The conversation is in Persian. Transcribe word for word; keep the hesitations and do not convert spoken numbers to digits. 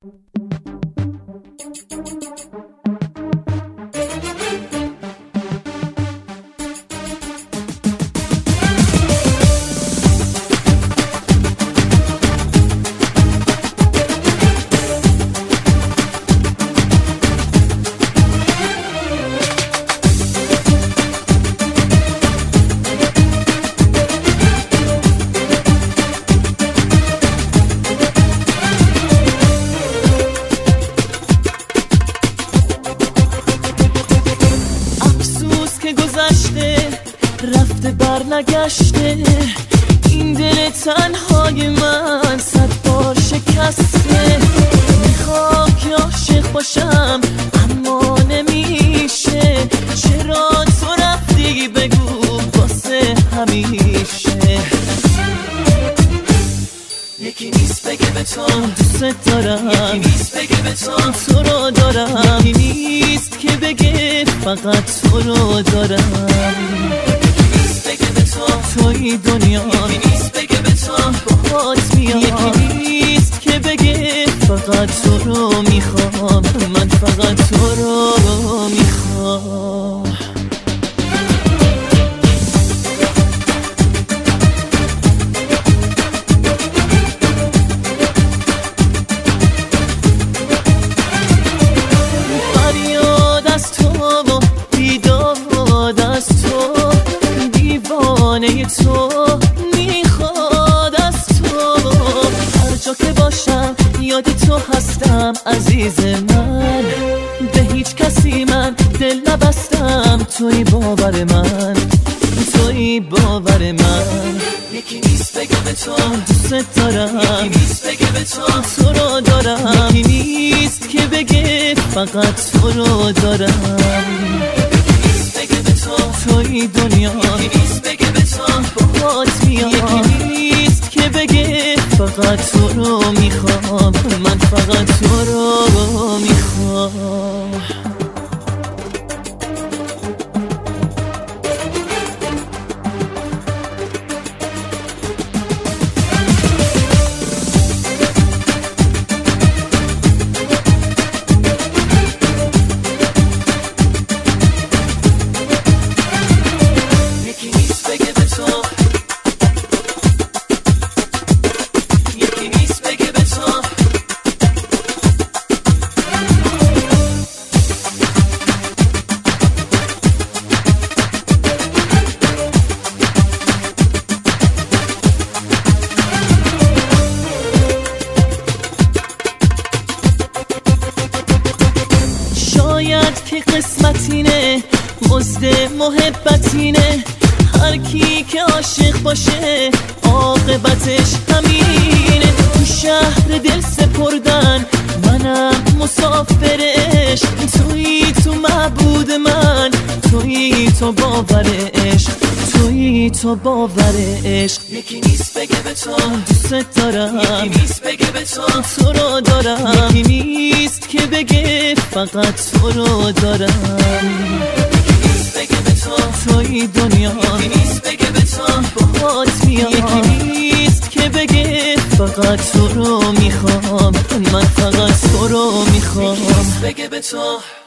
رفته بر نگشته این دل تنهای من صد بار شکسته. میخوام که عاشق باشم اما نمیشه، چرا تو رفتی بگو واسه همیشه. یکی نیست بگه به تو دوست دارم، یکی نیست بگه به تو تو رو دارم، یکی نیست که بگه فقط تو رو دارم. توی دنیا یکی نیست بگه به تو باهات میام، یکی نیست که بگه فقط تو رو میخوام، من فقط تو رو میخوام. فریاد از تو و بیداد از تو، تو میخواد از تو، هر جا که باشم یاد تو هستم عزیز من، به هیچ کسی من دل نبستم، توی باور من، توی باور من. یکی نیست بگه به تو دوست دارم، یکی نیست بگه به تو تو رو دارم، یکی نیست که بگه فقط تو رو دارم. توی دنیا یکی نیست بگه به تو باهات میام، یکی نیست که بگه فقط تو رو میخوام، من فقط تو رو میخوام. که قسمتینه مزد محبتینه، هر کی که عاشق باشه عاقبتش همینه. تو شهر دل سپردن منم مسافرش، توی تو معبود من، توی تو باور عشق، توی تو باور عشق. یکی نیست بگه به تو دوست دارم، یکی نیست بگه به تو تو رو دارم، یکی نیست که بگه فقط تو رو دارم. یکی نیست بگه به تو توی دنیا یکی نیست بگه به تو باهات میام، یکی نیست که بگه فقط تو رو میخوام، من فقط تو رو میخوام. یکی نیست بگه به تو